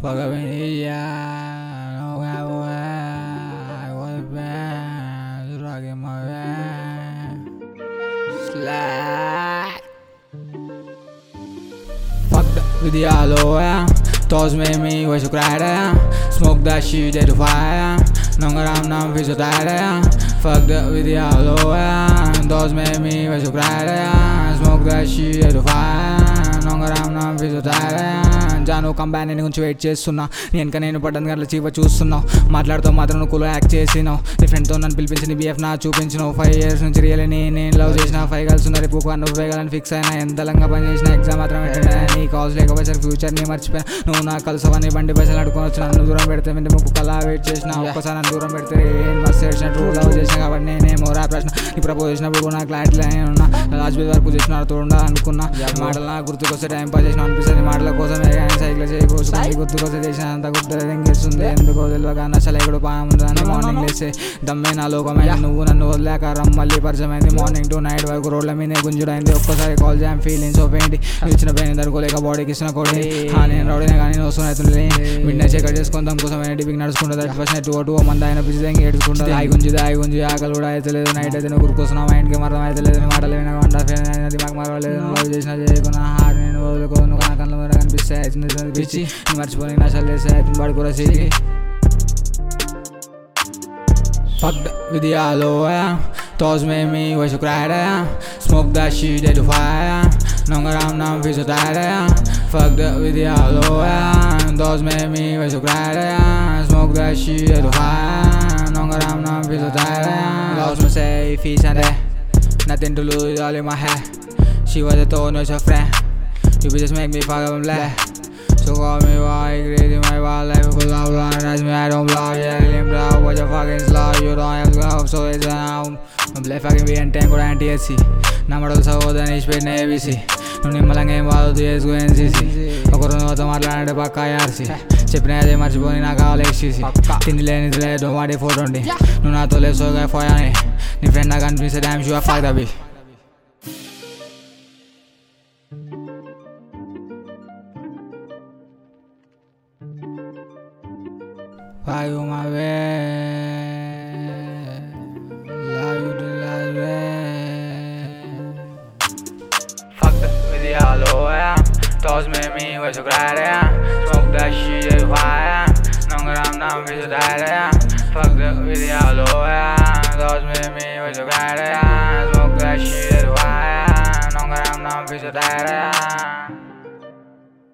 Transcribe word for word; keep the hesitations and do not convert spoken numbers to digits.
Fuck up in the yard, no cowboy, I was bad, rocking my van, slide. Fucked up with the aloe, thoughts made me wish to cry there. Smoke that shit at the fire, no gram now feel so tired. Fucked up with the aloe, thoughts made me wish to cry there. Smoke that shit at the fire, no gram now feel so tired. Janu కంబాని నుంచి wait చేస్తున్నా నీ వెనక నేను పడ్డాను గట్ల చీవ చూస్తున్నావు మాట్లాడుతూ మాత్రం నువ్వు కూల్ యాక్ట్ చేసినావు నీ ఫ్రెండ్తో నన్ను పిలిపించి నీ బిఎఫ్ నా చూపించినావు ఫైవ్ ఇయర్స్ నుంచి రియల్ నీ నేను లవ్ చేసిన ఫైవ్ గర్ల్స్ ఉన్నారు రేపు నువ్వు వేగాలని ఫిక్స్ అయినా ఎంత లంగా పని చేసిన ఎగ్జామ్ మాత్రం పెట్టినా నీ కాల్స్ లేకపోతే ఫ్యూచర్ని మర్చిపోయా నువ్వు నా కలుసవని బండి పైసలు అడుకొని వచ్చి నన్ను దూరం పెడితే మీద ముక్కు కలా వెయిట్ చేసిన ఒక్కసారి నన్ను దూరం పెడితే ఏం మస్తు చేసిన ట్రూ లవ్ చేసిన కాబట్టి నేనేమో రా ప్రశ్న నీ ప్రపోజ్ చేసినప్పుడు నా క్లారిటీ ఉన్నా లాస్ట్ బేస్ వరకు చేసిన తోడా అనుకున్నా మాటలు నాకు గుర్తుకొస్తే టైం పాస్ చేసిన అనిపిస్తుంది మాటల కోసమే సైకిల్ చేయకోసం గుర్తుకొస్తే చేసిన అంత గుర్తు ఎంగేస్తుంది ఎందుకో తెలియక నచ్చలు ఎక్కడ పాముందని మార్నింగ్ లేస్తే దమ్మే నా లోకమైంది నువ్వు నన్ను వదిలేక రమ్మల్లి పరిచయం అయింది మార్నింగ్ టు నైట్ వరకు రోడ్ల మీదే గుంజుడైంది ఒక్కసారి కాల్ చేయం ఫీలింగ్స్ ఆఫ్ ఏంటి ఇచ్చిన పెయిన్ తరుకోలేక బాడీకి ఇచ్చిన కొడి నేను రౌడీనే కానీ నేను వస్తున్నా మిడ్ చెకట్ చేసుకొని దాని కోసం ఏంటి బిగ్ నడుచుకుంటుంది thirty first night two two మంది ఆయన పిచ్చి దగ్గర ఏడుచుకుంటుంది దాయి గుంజి దాయి గుంజి ఆకలి కూడా అయితే లేదు నైట్ అయితే నువ్వు గుర్తుకొస్తున్నావు మైండ్కి మరణం అయితే లేదు మాటలు వినక వంట ఫెయిల్ మాకు మరవలేదు లవ్ చేసినా చేయకున్నా హార్ట్ నేను వదులుకో నువ్వు నా కళ్ళ మీద కనిపిస్తే పిచ్చి నీ మర్చిపోయి నషాలు చేస్తే తిని కూడా సిరికి Fucked with the aloe, thoughts made me wish to cry there. Smoke that shit at the fire, no gram now feel so tired. Fucked with the aloe, thoughts made me wish to cry there. Smoke that shit at the fire, no gram now feel so tired. Lost myself, feet and there, nothing to lose, all in my head. She was a thorn, was a friend. You just make me fuck up and laugh. So call me why crazy my wild life full of blind as me I don't block yeah limb down what you fucking slow you don't have to go so it's now I'm play fucking B N ten కూడా N T S C నా మడలు సహోదరి speed A B C నువ్వు నిమ్మలంగా ఏం వాదు చేసుకో N C C ఒకరు నువ్వుతో మాట్లాడే పక్కా R C చెప్పిన అదే మర్చిపోయి నాకు కావాలి X C C తిండి లేని లేదు వాడి ఫోటో ఉండి నువ్వు నాతో లేదు సోగా పోయాని నీ ఫ్రెండ్ నాకు అనిపిస్తే డ్యామ్ షూ ఫాక్ దబి Why you my way? Love you the last way. Fucked up with the aloe, thoughts made me wish to cry there. Smoke that shit at the fire, no gram now feel so tired. Fucked up with the aloe, thoughts made me wish to cry there. Smoke that shit at the fire, no gram now feel so tired.